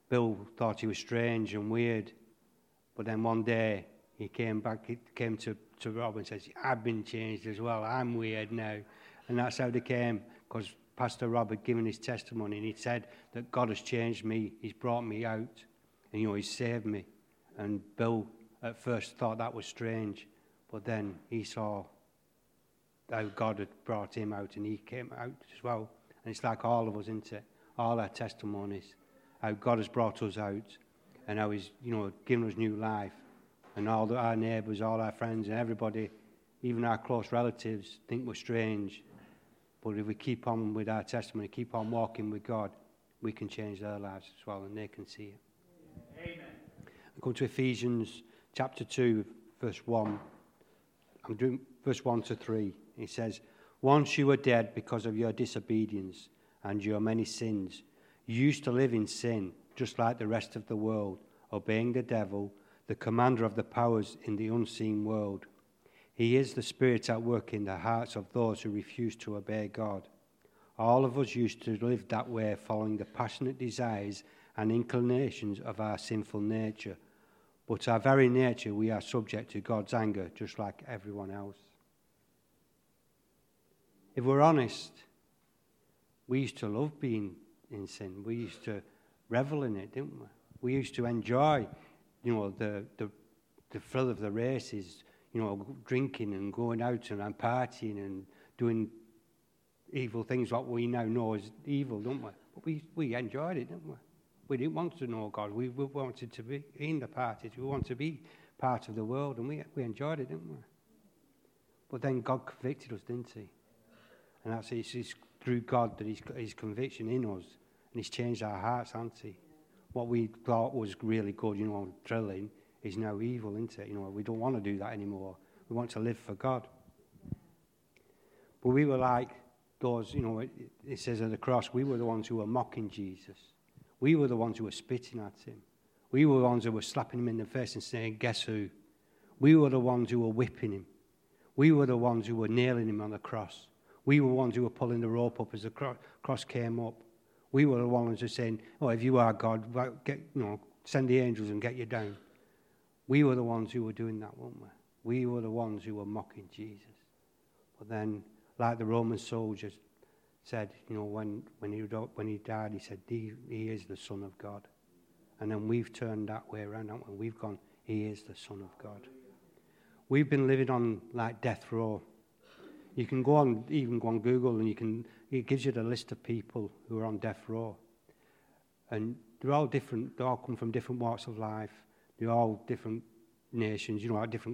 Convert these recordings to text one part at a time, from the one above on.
Bill thought he was strange and weird. But then one day he came to Rob and says, I've been changed as well. I'm weird now. And that's how they came, because Pastor Rob had given his testimony, and he said that God has changed me. He's brought me out, and, he's saved me. And Bill at first thought that was strange, but then he saw how God had brought him out, and he came out as well. And it's like all of us, isn't it? All our testimonies, how God has brought us out, and how he's, given us new life. And all our neighbours, all our friends, and everybody, even our close relatives, think we're strange. But if we keep on with our testimony, keep on walking with God, we can change their lives as well, and they can see it. Amen. We come to Ephesians chapter 2, verse 1. I'm doing verse 1 to 3. It says, once you were dead because of your disobedience and your many sins. You used to live in sin, just like the rest of the world, obeying the devil, the commander of the powers in the unseen world. He is the spirit at work in the hearts of those who refuse to obey God. All of us used to live that way, following the passionate desires and inclinations of our sinful nature. But our very nature, we are subject to God's anger, just like everyone else. If we're honest, we used to love being in sin. We used to revel in it, didn't we? We used to enjoy, the thrill of the races, drinking and going out and partying and doing evil things, what we now know as evil, don't we? But we enjoyed it, didn't we? We didn't want to know God. We wanted to be in the parties. We wanted to be part of the world, and we enjoyed it, didn't we? But then God convicted us, didn't he? And that's it's through God that he's conviction in us, and he's changed our hearts, hasn't he? What we thought was really good, thrilling, is now evil, isn't it? We don't want to do that anymore. We want to live for God. But we were like those, it says at the cross, we were the ones who were mocking Jesus. We were the ones who were spitting at him. We were the ones who were slapping him in the face and saying, guess who? We were the ones who were whipping him. We were the ones who were nailing him on the cross. We were the ones who were pulling the rope up as the cross came up. We were the ones who were saying, if you are God, send the angels and get you down. We were the ones who were doing that, weren't we? We were the ones who were mocking Jesus. But then, like the Roman soldiers said, when he died, he said, he is the Son of God. And then we've turned that way around, haven't we? We've gone, he is the Son of God. We've been living on like death row. You can even go on Google, and it gives you the list of people who are on death row. And they're all different. They all come from different walks of life. They're all different nations, different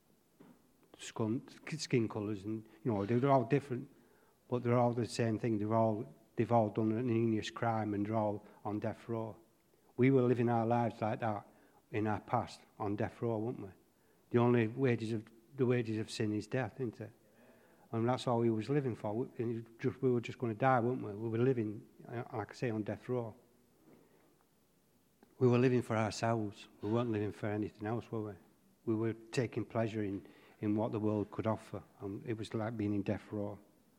skin colours, and they're all different, but they're all the same thing. They've all done an heinous crime, and they're all on death row. We were living our lives like that in our past, on death row, weren't we? The only wages of sin is death, isn't it? And that's all we was living for. We were just going to die, weren't we? We were living, like I say, on death row. We were living for ourselves. We weren't living for anything else, were we? We were taking pleasure in what the world could offer. And it was like being in death row.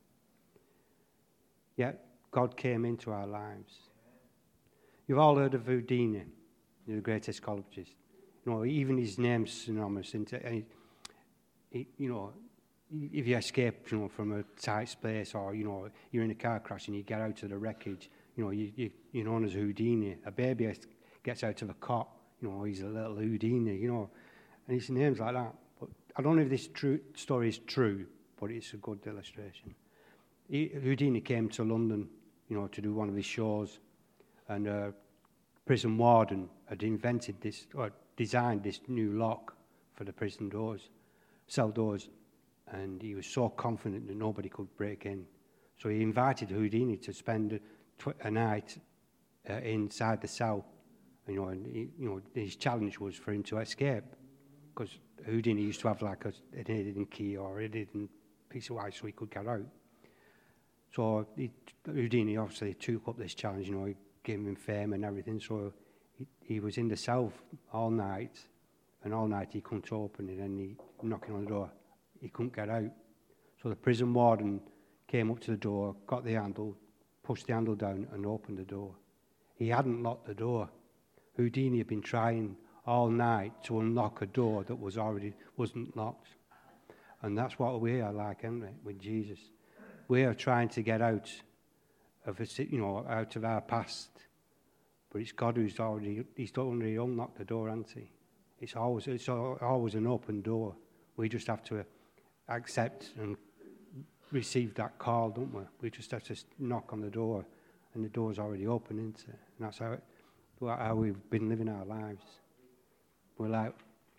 Yet, God came into our lives. You've all heard of Houdini, the great psychologist. Even his name's synonymous. If you escape, from a tight space, or you're in a car crash and you get out of the wreckage, you're known as Houdini. A baby gets out of a cot, he's a little Houdini, and his name's like that. But I don't know if this story is true, but it's a good illustration. Houdini came to London, to do one of his shows, and a prison warden had invented this, or designed this new lock for the prison doors, cell doors, and he was so confident that nobody could break in. So he invited Houdini to spend a night inside the cell. And his challenge was for him to escape, because Houdini used to have like an hidden key or a hidden piece of wire so he could get out. So Houdini obviously took up this challenge, he gave him fame and everything. So he was in the cell all night, and all night he couldn't open it, and he knocking on the door. He couldn't get out. So the prison warden came up to the door, got the handle, pushed the handle down, and opened the door. He hadn't locked the door. Houdini had been trying all night to unlock a door that wasn't locked. And that's what we are like, aren't we, with Jesus? We are trying to get out of out of our past. But it's God he's already unlocked the door, hasn't he? It's always an open door. We just have to accept and receive that call, don't we? We just have to knock on the door, and the door's already open, isn't it? And that's how we've been living our lives. We're like,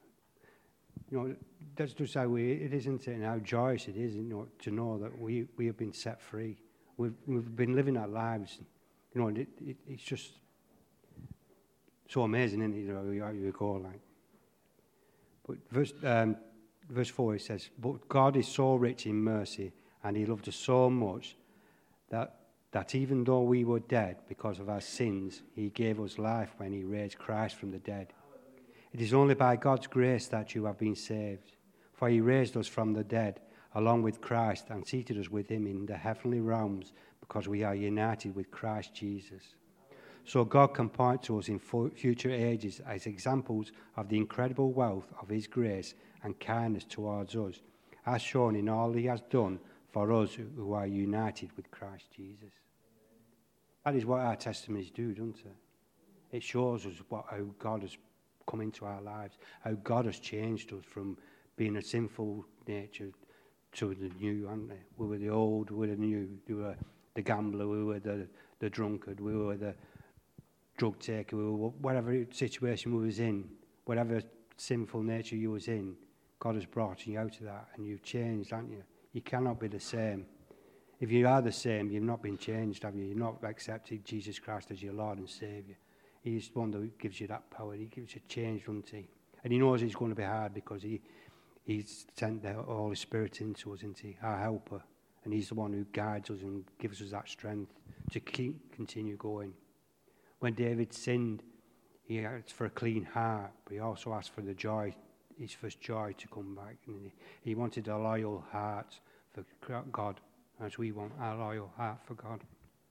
that's just how it is, isn't it? And how joyous it is, to know that we have been set free. We've been living our lives. It's just so amazing, isn't it? How you go like. But verse 4 it says, "But God is so rich in mercy, and He loved us so much that even though we were dead because of our sins, He gave us life when He raised Christ from the dead. It is only by God's grace that you have been saved. For He raised us from the dead along with Christ and seated us with Him in the heavenly realms because we are united with Christ Jesus. So God can point to us in future ages as examples of the incredible wealth of His grace and kindness towards us, as shown in all He has done for us who are united with Christ Jesus." That is what our testimonies do, doesn't it? It shows us how God has come into our lives, how God has changed us from being a sinful nature to the new, aren't they? We were the old, we were the new. We were the gambler, we were the drunkard, we were the drug taker, we were whatever situation we was in, whatever sinful nature you was in, God has brought you out of that, and you've changed, haven't you? You cannot be the same. If you are the same, you've not been changed, have you? You've not accepted Jesus Christ as your Lord and Saviour. He's the one that gives you that power. He gives you change, doesn't he? And He knows it's going to be hard because He's sent the Holy Spirit into us, isn't He? Our helper. And He's the one who guides us and gives us that strength to continue going. When David sinned, he asked for a clean heart, but he also asked for his first joy to come back. And he wanted a loyal heart for God, as we want our loyal heart for God.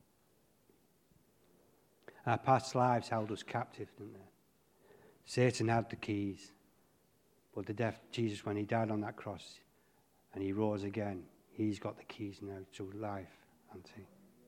Our past lives held us captive, didn't they? Satan had the keys. But Jesus, when He died on that cross and He rose again, He's got the keys now to life, hasn't He?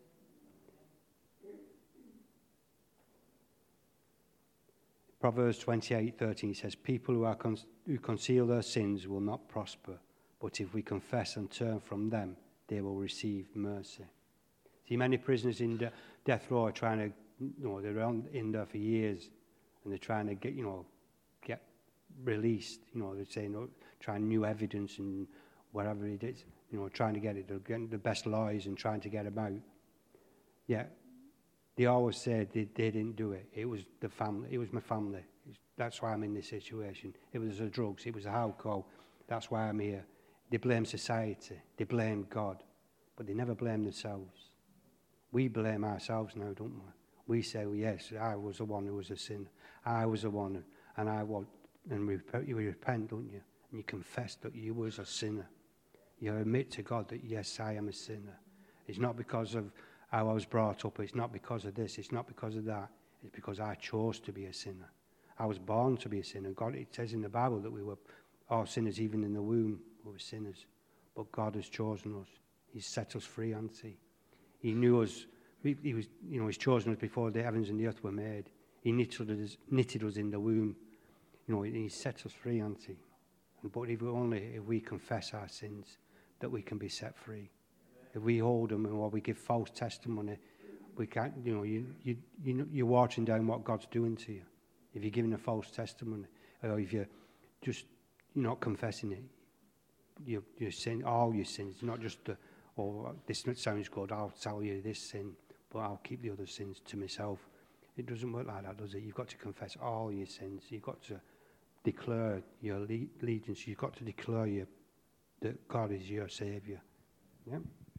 Proverbs 28:13 says, "People who conceal their sins will not prosper, but if we confess and turn from them, they will receive mercy." See, many prisoners in death row are trying to, they're in there for years, and they're trying to get released. They're saying, trying new evidence and whatever it is, trying to get it. They're getting the best lawyers and trying to get them out. Yeah, they always said they didn't do it. It was the family. It was my family. That's why I'm in this situation. It was the drugs. It was the alcohol. That's why I'm here. They blame society. They blame God. But they never blame themselves. We blame ourselves now, don't we? We say, well, yes, I was the one who was a sinner. I was the one, and you repent, don't you? And you confess that you was a sinner. You admit to God that, yes, I am a sinner. It's not because of how I was brought up. It's not because of this. It's not because of that. It's because I chose to be a sinner. I was born to be a sinner. God, it says in the Bible that we were all sinners, even in the womb, we were sinners. But God has chosen us. He's set us free, hasn't He? He knew us. He was, He's chosen us before the heavens and the earth were made. He knitted us in the womb. He set us free, hasn't He? But if we confess our sins, that we can be set free. If we hold them or we give false testimony, we can't. You're watering down what God's doing to you. If you're giving a false testimony, or if you're not confessing it, you're sin, all your sins, not just this sounds good. I'll tell you this sin, but I'll keep the other sins to myself. It doesn't work like that, does it? You've got to confess all your sins. You've got to declare your allegiance. You've got to declare that God is your Saviour. Yeah.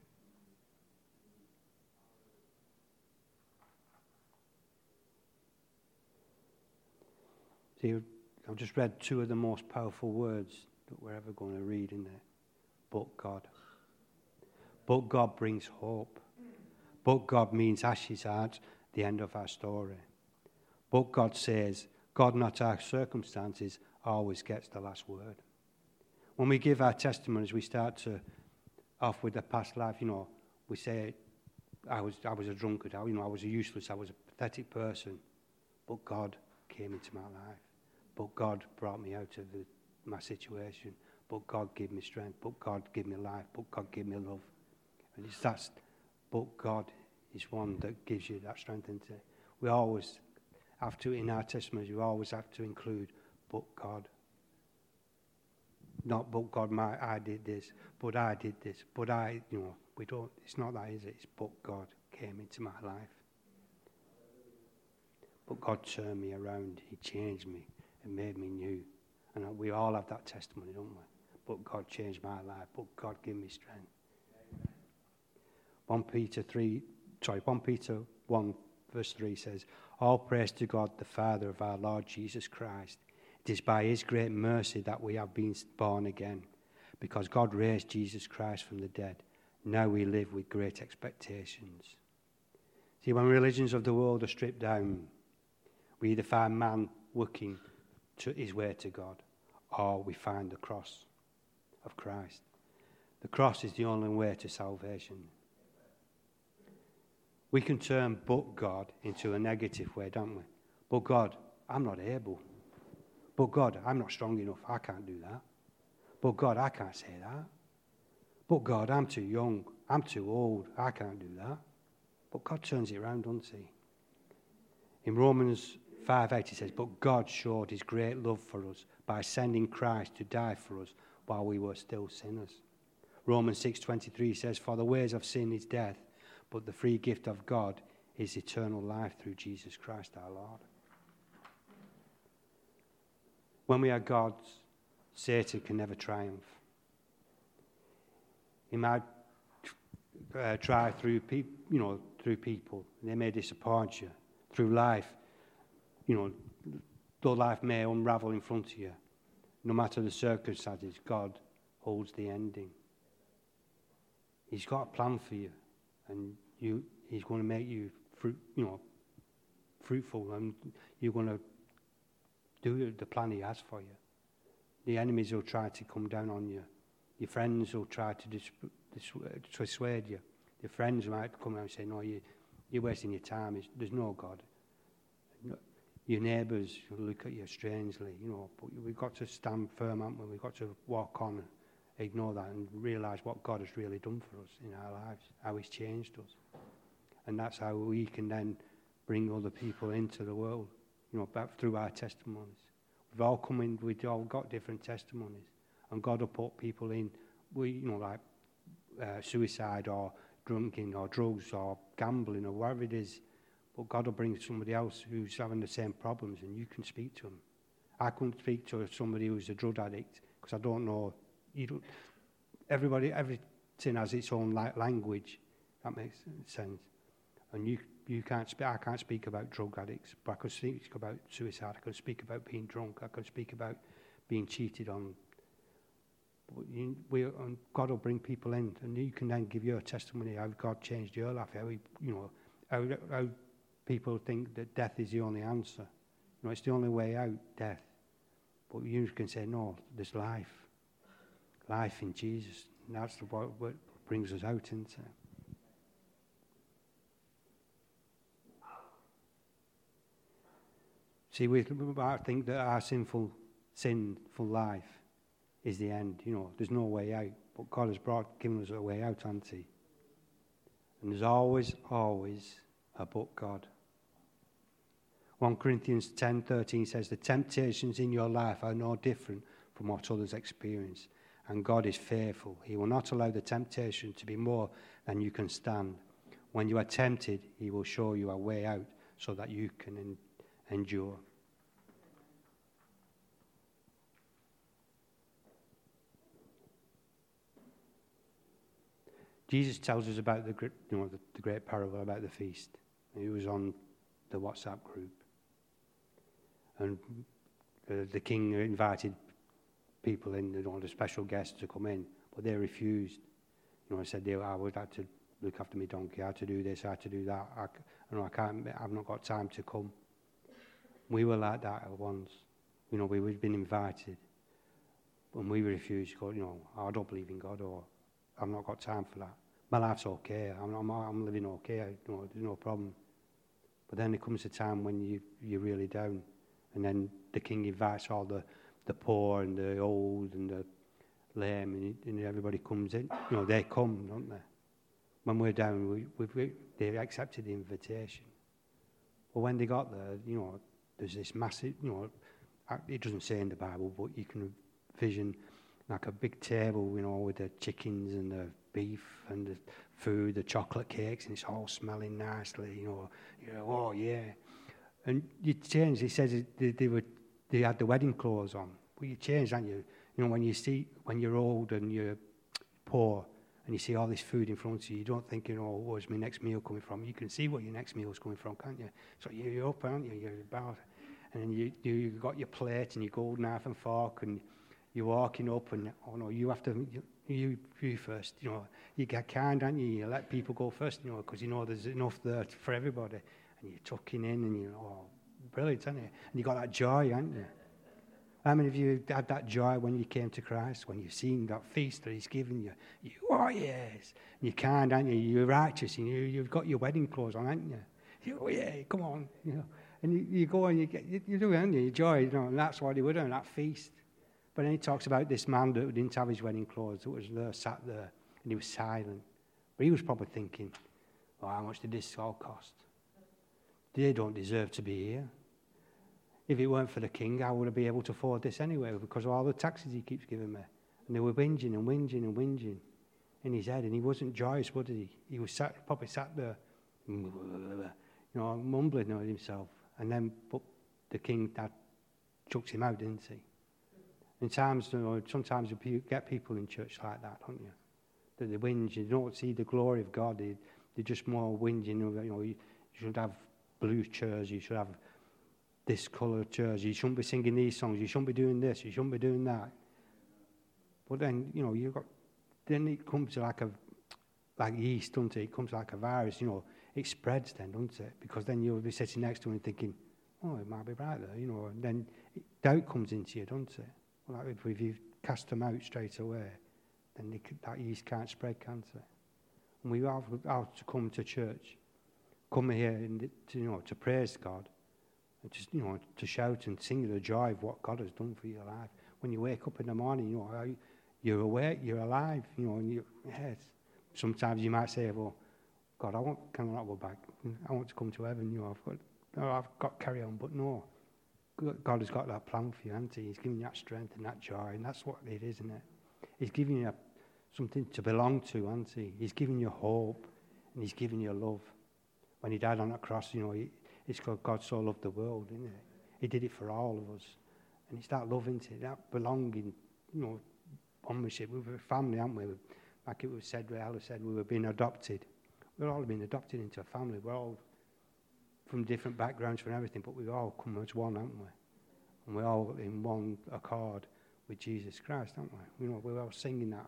See, I've just read two of the most powerful words that we're ever going to read in there. But God. But God brings hope. But God means ashes aren't the end of our story. But God says, God, not our circumstances, always gets the last word. When we give our testimonies, we start to off with the past life. We say, I was a drunkard. I was a useless. I was a pathetic person. But God came into my life. But God brought me out of my situation. But God gave me strength. But God gave me life. But God gave me love. And but God is one that gives you that strength. We always have to, in our testimonies, we always have to include, but God. Not, but God, I did this, but I did this, but we don't, it's not that, is it? It's, but God came into my life. But God turned me around, He changed me and made me new. And we all have that testimony, don't we? But God changed my life, but God gave me strength. 1 Peter 1 verse 3 says, all praise to God, the Father of our Lord Jesus Christ. It is by His great mercy that we have been born again, because God raised Jesus Christ from the dead. Now we live with great expectations. See, when religions of the world are stripped down, we either find man working to his way to God, or we find the cross of Christ. The cross is the only way to salvation. We can turn but God into a negative way, don't we? But God, I'm not able. But God, I'm not strong enough. I can't do that. But God, I can't say that. But God, I'm too young. I'm too old. I can't do that. But God turns it around, doesn't He? In Romans 5:8 it says, but God showed His great love for us by sending Christ to die for us while we were still sinners. Romans 6:23 says, for the wages of sin is death, but the free gift of God is eternal life through Jesus Christ our Lord. When we are God's, Satan can never triumph. He might try through people, and they may disappoint you. Through life, though life may unravel in front of you, no matter the circumstances, God holds the ending. He's got a plan for you, and He's going to make you fruitful, and you're going to do the plan He has for you. The enemies will try to come down on you. Your friends will try to dissuade you. Your friends might come out and say, no, you're wasting your time. There's no God. Your neighbours will look at you strangely, but we've got to stand firm, haven't we? We've got to walk on, ignore that, and realise what God has really done for us in our lives, how He's changed us. And that's how we can then bring other people into the world, back through our testimonies. We've all come in, we've all got different testimonies, and God will put people in, like suicide or drinking or drugs or gambling or whatever it is. But God will bring somebody else who's having the same problems, and you can speak to them. I couldn't speak to somebody who's a drug addict because I don't know. Everything has its own language. That makes sense. And you can't speak. I can't speak about drug addicts, but I could speak about suicide. I could speak about being drunk. I could speak about being cheated on. And God will bring people in, and you can then give your testimony how God changed your life. How people think that death is the only answer. It's the only way out, death. But you can say, no, there's life. Life in Jesus. And that's what brings us out into. See, we might think that our sinful life is the end. There's no way out. But God has given us a way out, hasn't He? And there's always a but God. 1 Corinthians 10:13 says, the temptations in your life are no different from what others experience. And God is faithful. He will not allow the temptation to be more than you can stand. When you are tempted, He will show you a way out so that you can endure. Jesus tells us about the great parable about the feast. He was on the WhatsApp group. And the king invited people in, the special guests to come in, but they refused. Said, I would have to look after my donkey, I had to do this, I had to do that. I've not got time to come. We were like that at once. You know, we'd been invited, and we refused to go, you know, I don't believe in God, or I've not got time for that. My life's okay. I'm living okay. You know, there's no problem. But then there comes a time when you're really down, and then the king invites all the poor and the old and the lame, and everybody comes in. You know, they come, don't they? When we're down, they accepted the invitation. But when they got there, you know, there's this massive, you know, it doesn't say in the Bible, but you can vision like a big table, you know, with the chickens and the beef and the food, the chocolate cakes, and it's all smelling nicely, you know, oh yeah. And you change, he says they had the wedding clothes on. Well, you change, don't you? You know, when you're old and you're poor and you see all this food in front of you, you don't think, you know, where's my next meal coming from? You can see what your next meal is coming from, can't you? So you're up, aren't you? You're about, and then you got your plate and your gold knife and fork, and you're walking up, and oh no, you have to, you first, you know. You get kind, aren't you? You let people go first, you know, because you know there's enough there for everybody, and you're tucking in, and brilliant, aren't you? And you got that joy, haven't you? How many of you had that joy when you came to Christ, when you've seen that feast that He's given you? Oh yes, and you're kind, aren't you? You're righteous, and you've got your wedding clothes on, haven't you? Oh yeah, come on, you know. And you go and you do, haven't you? You joy, you know, and that's what they were doing, that feast. But then he talks about this man that didn't have his wedding clothes, that was there, sat there, and he was silent. But he was probably thinking, oh, how much did this all cost? They don't deserve to be here. If it weren't for the king, how would I be able to afford this anyway? Because of all the taxes he keeps giving me. And they were whinging and whinging and whinging in his head, and he wasn't joyous, was he? He was probably sat there, you know, mumbling at himself. And then, but the king that chucks him out, didn't he? And sometimes you get people in church like that, don't you? That they whinge, you don't see the glory of God. They're just more whinging. You know, you should have blue chairs. You should have this colour chairs. You shouldn't be singing these songs. You shouldn't be doing this. You shouldn't be doing that. But then, you know, then it comes like yeast, doesn't it? It comes like a virus. You know, it spreads then, doesn't it? Because then you'll be sitting next to him and thinking, oh, it might be right there, you know. And then doubt comes into you, doesn't it? Well, if you cast them out straight away, then that yeast can't spread, can't it? And we have to come to church, come here to praise God, and just, you know, to shout and sing the joy of what God has done for your life. When you wake up in the morning, you know, you're awake, you're alive, you know, and yes. Sometimes you might say, well, God, can I not go back? I want to come to heaven, you know, I've got to carry on, but no. God has got that plan for you, hasn't He? He's giving you that strength and that joy, and that's what it is, isn't it? He's giving you something to belong to, hasn't He? He's giving you hope, and He's giving you love. When He died on that cross, you know, it's called God so loved the world, isn't it? He did it for all of us. And it's that love, isn't it? That belonging, you know, ownership. We're a family, aren't we? Like it was said, Ella said, we were being adopted. We're all being adopted into a family. We're all from different backgrounds, from everything, but we all come as one, haven't we? And we're all in one accord with Jesus Christ, aren't we? You know, we're all singing that.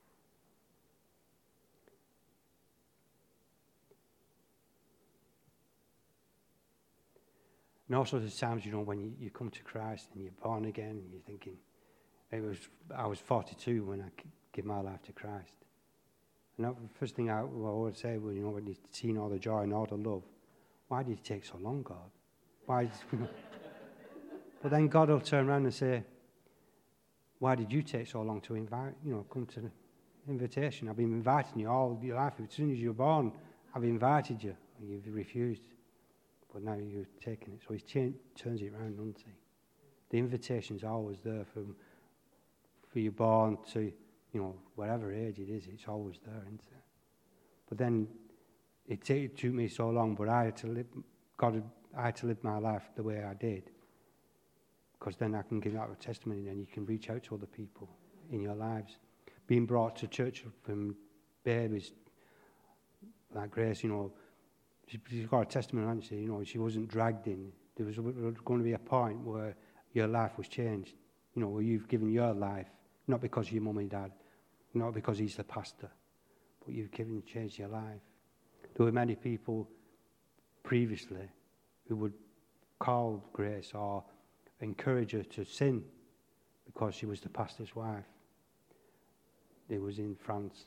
And also there's times, you know, when you come to Christ and you're born again and you're thinking, I was 42 when I gave my life to Christ. And the first thing I would say, well, you know, when you've seen all the joy and all the love, why did it take so long, God? Why? But then God will turn around and say, why did you take so long to invite, you know, come to the invitation? I've been inviting you all your life. As soon as you're born, I've invited you, and you've refused. But now you've taken it. So He turns it around, doesn't He? The invitation's always there for you born to, you know, whatever age it is, it's always there, isn't it? But then it took me so long, but I had to live my life the way I did. Because then I can give out a testimony, and you can reach out to other people in your lives. Being brought to church from babies, like Grace, you know, she's got a testimony, hasn't she? You know, she wasn't dragged in. There was going to be a point where your life was changed. You know, where you've given your life, not because of your mum and dad, not because he's the pastor, but you've changed your life. There were many people previously who would called Grace or encourage her to sin because she was the pastor's wife. It was in France.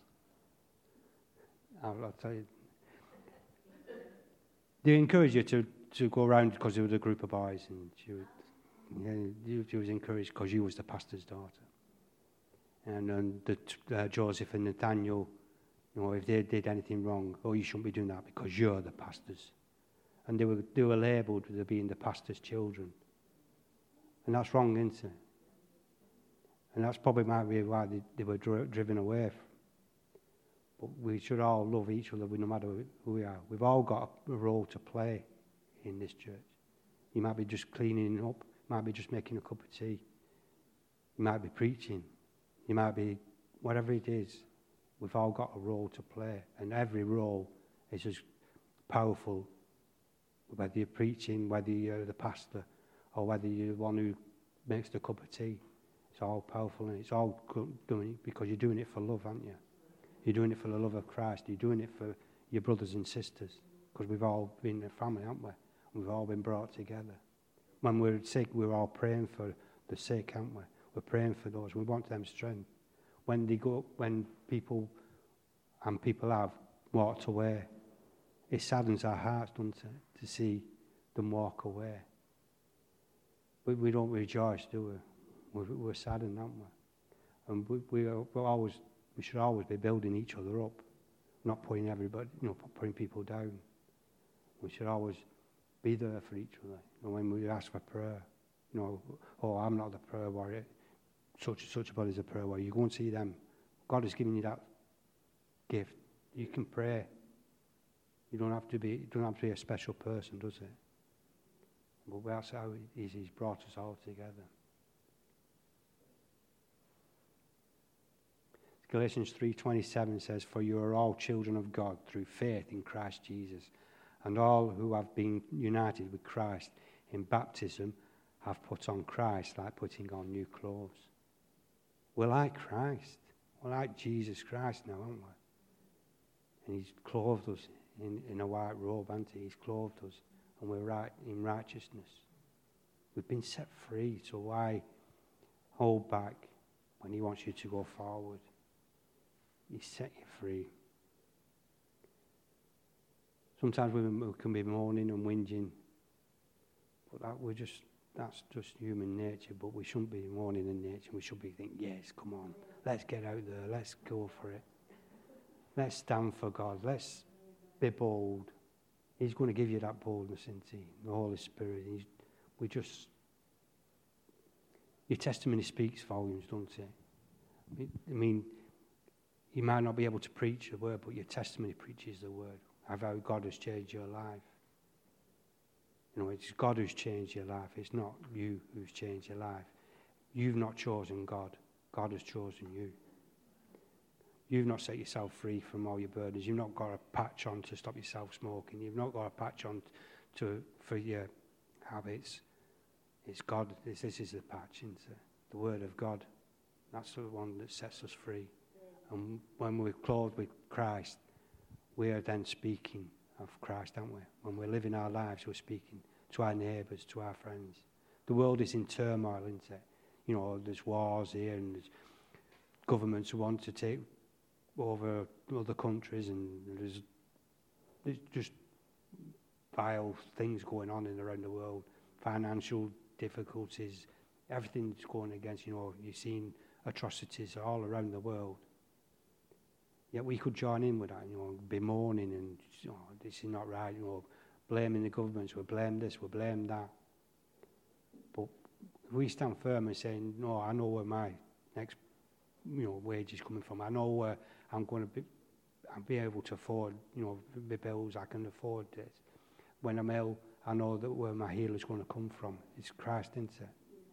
I'll tell you. They encouraged her to go around because there was a group of boys, and she was encouraged because you was the pastor's daughter. And Joseph and Nathaniel, if they did anything wrong, you shouldn't be doing that because you're the pastors. And they were labelled with being the pastor's children. And that's wrong, isn't it? And that's probably might be why they were driven away. But we should all love each other no matter who we are. We've all got a role to play in this church. You might be just cleaning up. You might be just making a cup of tea. You might be preaching. You might be, whatever it is, we've all got a role to play. And every role is as powerful, whether you're preaching, whether you're the pastor, or whether you're the one who makes the cup of tea. It's all powerful, and it's all doing it because you're doing it for love, aren't you? You're doing it for the love of Christ. You're doing it for your brothers and sisters, because we've all been a family, haven't we? We've all been brought together. When we're sick, we're all praying for the sick, aren't we? We're praying for those. We want them strength. When people have walked away, it saddens our hearts, doesn't it, to see them walk away. But we don't rejoice, do we? We're saddened, aren't we? And we should always be building each other up, not putting everybody, putting people down. We should always be there for each other. And when we ask for prayer, I'm not the prayer warrior. Such a body's a prayer warrior. You go and see them. God has given you that gift. You can pray. You don't have to be a special person, does it? But that's how He's brought us all together. Galatians 3:27 says, "For you are all children of God through faith in Christ Jesus, and all who have been united with Christ in baptism have put on Christ like putting on new clothes." We're like Christ. We're like Jesus Christ now, aren't we? And He's clothed us in a white robe, hasn't He? He's clothed us, and we're right in righteousness. We've been set free, so why hold back when He wants you to go forward? He set you free. Sometimes we can be moaning and whinging, but that's just human nature. But we shouldn't be moaning in nature. We should be thinking, yes, come on, let's get out there, let's go for it. Let's stand for God. Let's be bold. He's going to give you that boldness, isn't He? The Holy Spirit. Your testimony speaks volumes, don't it? I mean, you might not be able to preach the word, but your testimony preaches the word of how God has changed your life. It's God who's changed your life. It's not you who's changed your life. You've not chosen God. God has chosen you. You've not set yourself free from all your burdens. You've not got a patch on to stop yourself smoking. You've not got a patch on for your habits. It's God. This is the patch, isn't it? The Word of God. That's the one that sets us free. And when we're clothed with Christ, we are then speaking of Christ, aren't we? When we're living our lives, we're speaking to our neighbours, to our friends. The world is in turmoil, isn't it? There's wars here, and there's governments who want to take over other countries, and there's just vile things going on around the world, financial difficulties, everything's going against, you're seeing atrocities all around the world. Yet we could join in with that, be moaning and, this is not right, blaming the governments, we blame this, we blame that. But if we stand firm and say, no, I know where my next, wage is coming from. I know where I'm going to be able to afford, the bills, I can afford this. When I'm ill, I know that where my healer's going to come from. It's Christ, isn't it?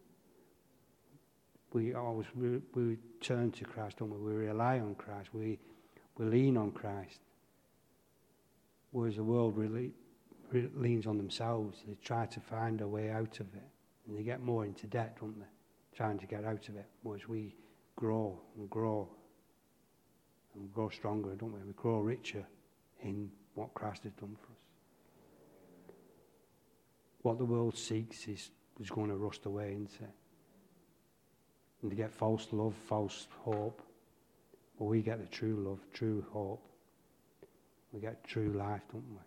We turn to Christ, don't we? We rely on Christ. We lean on Christ. Whereas the world really leans on themselves. They try to find a way out of it. And they get more into debt, don't they? Trying to get out of it. Whereas we grow and grow and grow stronger, don't we? We grow richer in what Christ has done for us. what the world seeks is going to rust away, isn't it? And they get false love, false hope. But we get the true love, true hope. We get true life, don't we?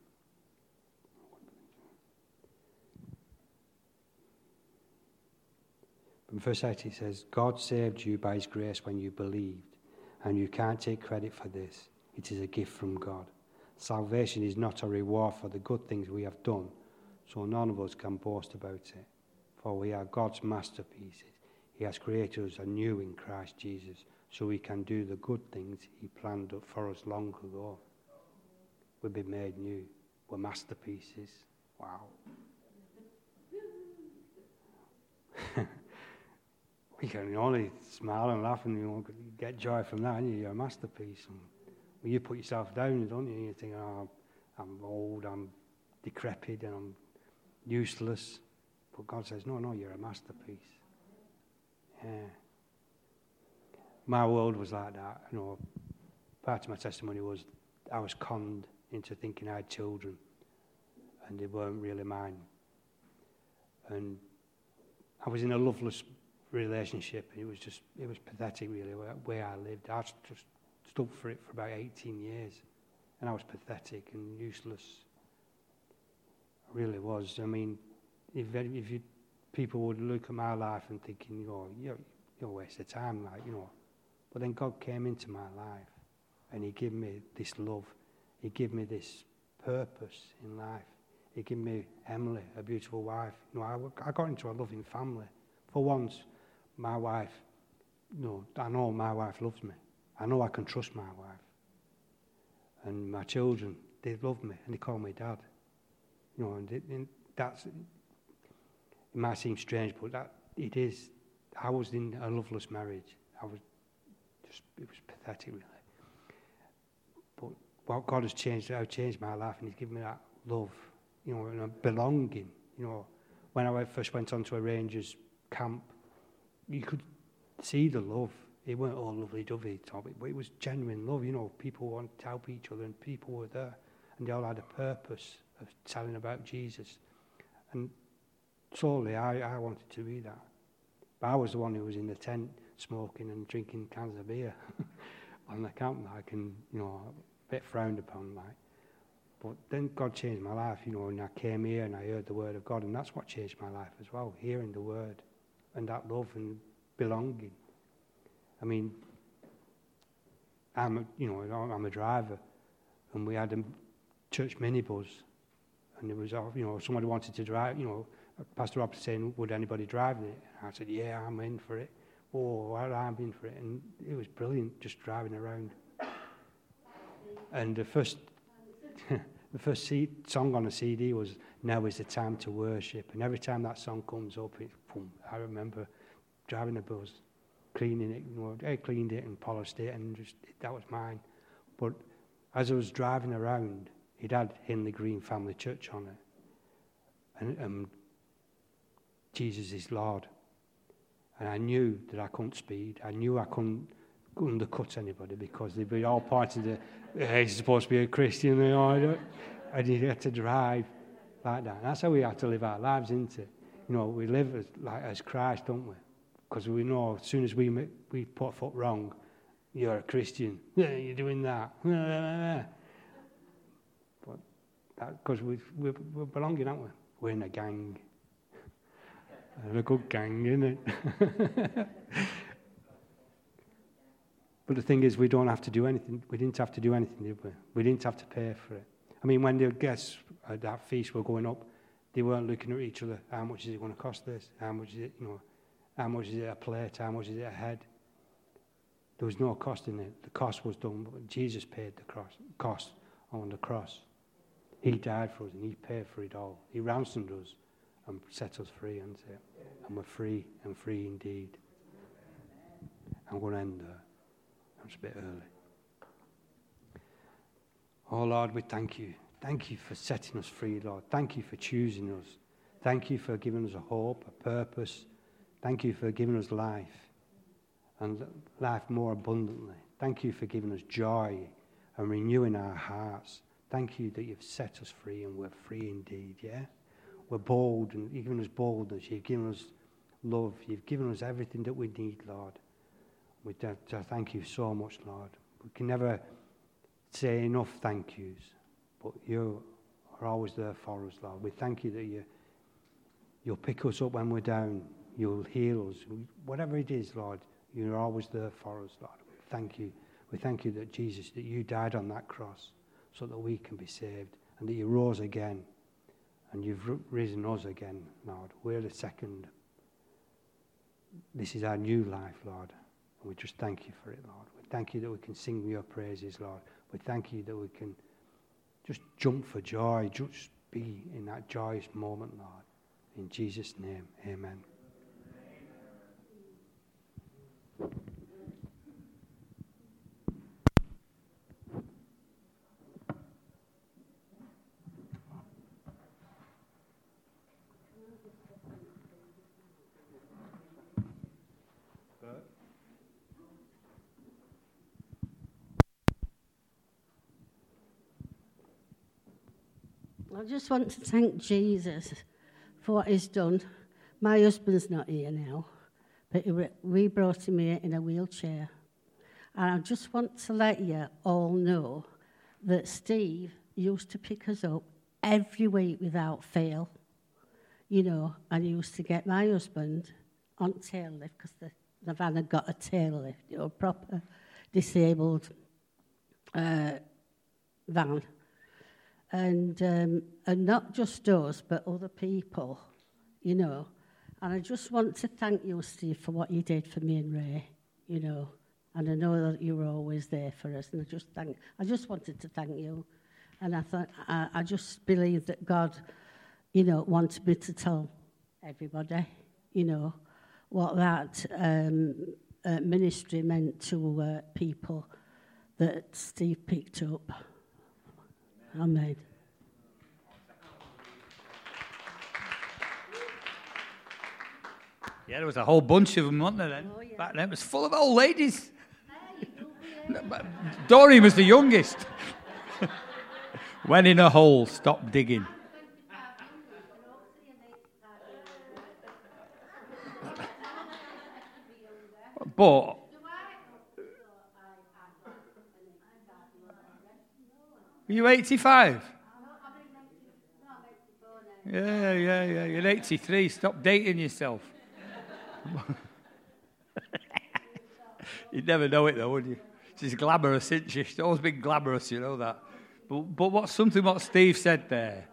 In verse 8 it says, God saved you by his grace when you believed, and you can't take credit for this. It is a gift from God. Salvation is not a reward for the good things we have done, so none of us can boast about it. For we are God's masterpieces. He has created us anew in Christ Jesus, so we can do the good things he planned for us long ago. We've been made new. We're masterpieces. Wow. You can only smile and laugh and get joy from that, and you're a masterpiece. And when you put yourself down, don't you? You think, oh, I'm old, I'm decrepit, and I'm useless. But God says, no, you're a masterpiece. Yeah. My world was like that. Part of my testimony was I was conned into thinking I had children, and they weren't really mine. And I was in a loveless relationship. It was pathetic, really, where I lived. I just stood for it for about 18 years, and I was pathetic and useless. I really was. I mean, if people would look at my life and thinking, you're a waste of time, But then God came into my life, and he gave me this love. He gave me this purpose in life. He gave me Emily, a beautiful wife. I got into a loving family. For once, my wife, I know my wife loves me. I know I can trust my wife. And my children, they love me, and they call me Dad. And that's, it might seem strange, but it is. I was in a loveless marriage. It was pathetic, really. But what God has changed my life, and he's given me that love, and a belonging. When I first went onto a Rangers camp, you could see the love. It weren't all lovely-dovey, but it was genuine love. People wanted to help each other, and people were there, and they all had a purpose of telling about Jesus. And slowly, I wanted to be that. But I was the one who was in the tent smoking and drinking cans of beer on the camp, and a bit frowned upon, But then God changed my life, and I came here and I heard the word of God, and that's what changed my life as well, hearing the word and that love and belonging. I mean, I'm a driver, and we had a church minibus, and it was, somebody wanted to drive, Pastor Rob was saying, would anybody drive it? And I said, yeah, I'm in for it. Oh, I'm in for it. And it was brilliant, just driving around. And the first song on the CD was Now Is the Time to Worship. And every time that song comes up, I remember driving the bus, cleaning it. I cleaned it and polished it, and that was mine. But as I was driving around, it had Hindley Green Family Church on it. And Jesus is Lord. And I knew that I couldn't speed. I knew I couldn't undercut anybody, because they'd be all pointing to, hey, he's supposed to be a Christian, and you had to drive like that. And that's how we have to live our lives, isn't it? We live as Christ, don't we? Because we know as soon as we put a foot wrong, you're a Christian. Yeah, you're doing that. But because we're belonging, aren't we? We're in a gang. And a good gang, isn't it? But the thing is, we don't have to do anything. We didn't have to do anything, did we? We didn't have to pay for it. I mean, when the guests at that feast were going up, they weren't looking at each other. How much is it going to cost this? How much is it, how much is it a plate? How much is it a head? There was no cost in it. The cost was done, but Jesus paid the cost on the cross. He died for us, and he paid for it all. He ransomed us and set us free, isn't it? And we're free, and free indeed. I'm going to end there. It's a bit early. Oh, Lord, we thank you. Thank you for setting us free, Lord. Thank you for choosing us. Thank you for giving us a hope, a purpose. Thank you for giving us life, and life more abundantly. Thank you for giving us joy and renewing our hearts. Thank you that you've set us free, and we're free indeed, yeah? we're bold, and you've given us boldness, you've given us love, you've given us everything that we need, Lord. We thank you so much, Lord. We can never say enough thank yous, but you are always there for us, Lord. We thank you that you'll pick us up when we're down, you'll heal us. Whatever it is, Lord, you're always there for us, Lord. Thank you. We thank you that Jesus, that you died on that cross so that we can be saved, and that you rose again, and you've risen us again, Lord. We're the second. This is our new life, Lord, and we just thank you for it, Lord. We thank you that we can sing your praises, Lord. We thank you that we can just jump for joy, just be in that joyous moment, Lord. In Jesus' name, amen. I just want to thank Jesus for what he's done. My husband's not here now, but we brought him here in a wheelchair. And I just want to let you all know that Steve used to pick us up every week without fail, and he used to get my husband on tail lift, because the van had got a tail lift, proper disabled van. And not just us, but other people, And I just want to thank you, Steve, for what you did for me and Ray, And I know that you were always there for us. And I just wanted to thank you. And I just believe that God, wanted me to tell everybody, what that ministry meant to people that Steve picked up. Amen. Yeah, there was a whole bunch of them, wasn't there then? Oh, yeah. Back then it was full of old ladies. Doreen was the youngest. Went in a hole, stopped digging. But were you 85? Yeah. You're 83. Stop dating yourself. You'd never know it, though, would you? She's glamorous, isn't she? She's always been glamorous, you know that. But what Steve said there,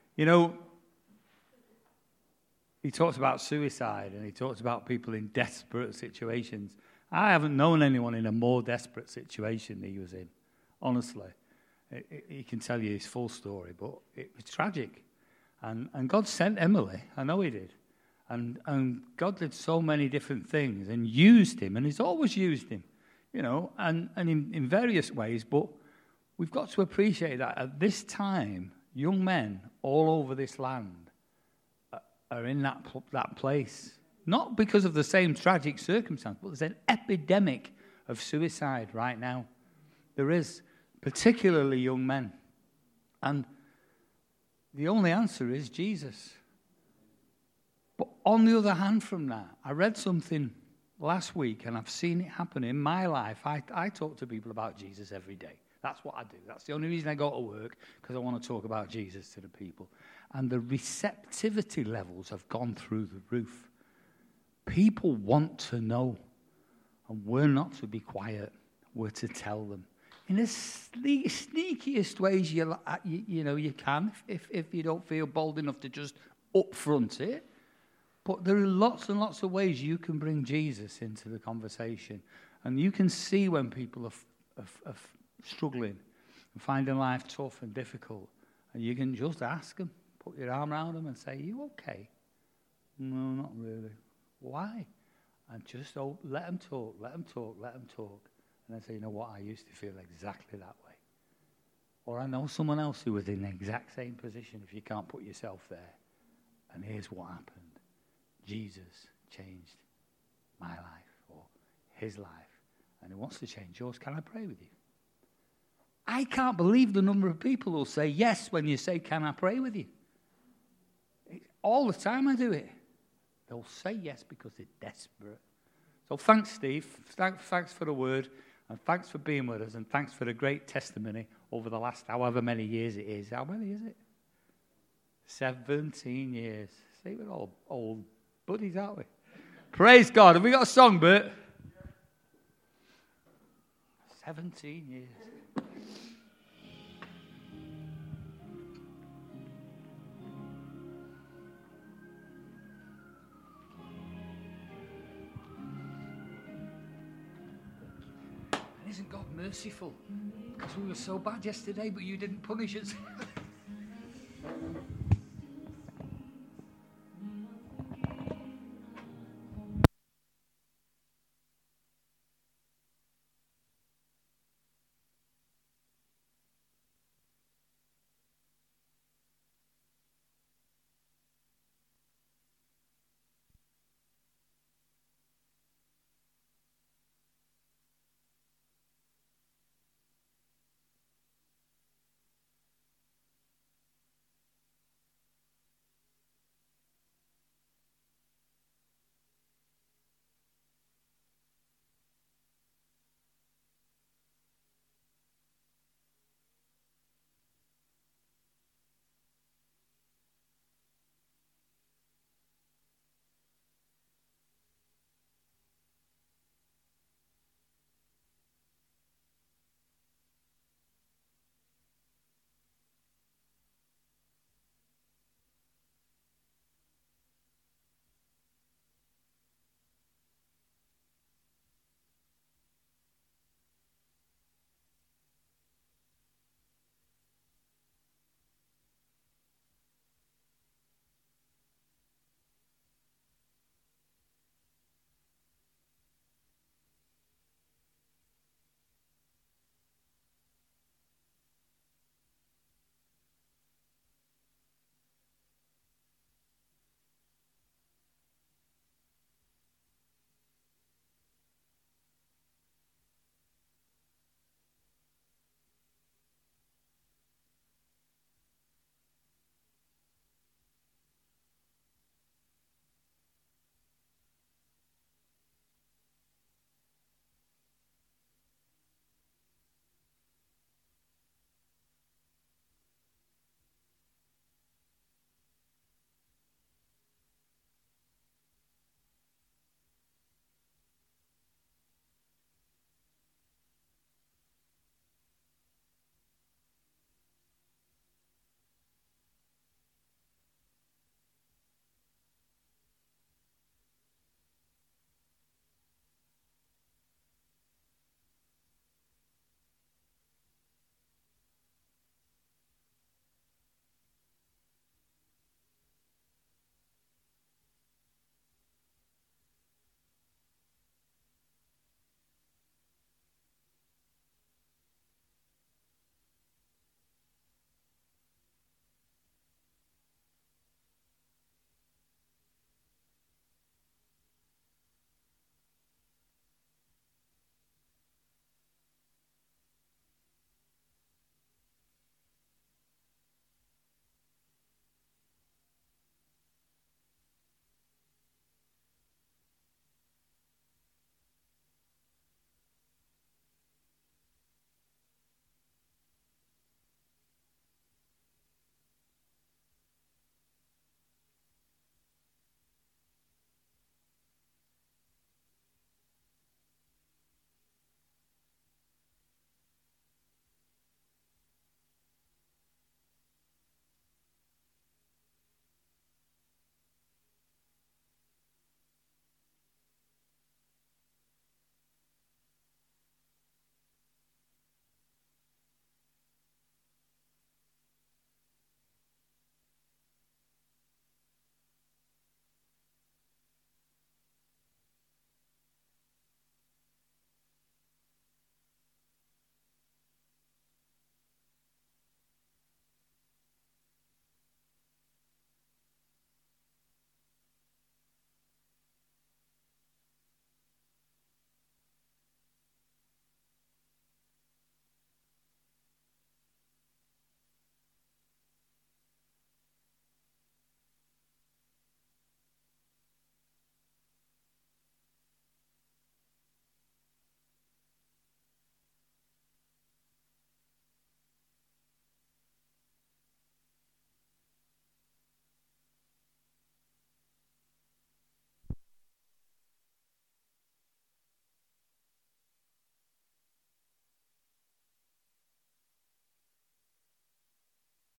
he talks about suicide, and he talks about people in desperate situations. I haven't known anyone in a more desperate situation than he was in, honestly. He can tell you his full story, but it was tragic. And God sent Emily. I know he did. And God did so many different things and used him, and he's always used him, and in various ways. But we've got to appreciate that at this time, young men all over this land are in that place. Not because of the same tragic circumstance, but there's an epidemic of suicide right now. There is. Particularly young men. And the only answer is Jesus. But on the other hand from that, I read something last week, and I've seen it happen in my life. I talk to people about Jesus every day. That's what I do. That's the only reason I go to work, because I want to talk about Jesus to the people. And the receptivity levels have gone through the roof. People want to know, and we're not to be quiet. We're to tell them. In the sneakiest ways you can, if you don't feel bold enough to just upfront it. But there are lots and lots of ways you can bring Jesus into the conversation. And you can see when people are struggling and finding life tough and difficult. And you can just ask them, put your arm around them and say, "Are you okay?" "No, not really." "Why?" And just let them talk. And I say, "You know what, I used to feel exactly that way." Or I know someone else who was in the exact same position if you can't put yourself there. And here's what happened. Jesus changed my life, or his life. And he wants to change yours. Can I pray with you? I can't believe the number of people who'll say yes when you say, "Can I pray with you?" all the time I do it. They'll say yes because they're desperate. So thanks, Steve. Thanks for the word, and thanks for being with us, and thanks for the great testimony over the last however many years it is. How many is it? 17 years. See, we're all old buddies, aren't we? Praise God. Have we got a song, Bert? 17 years. Isn't God merciful? Because we were so bad yesterday, but you didn't punish us.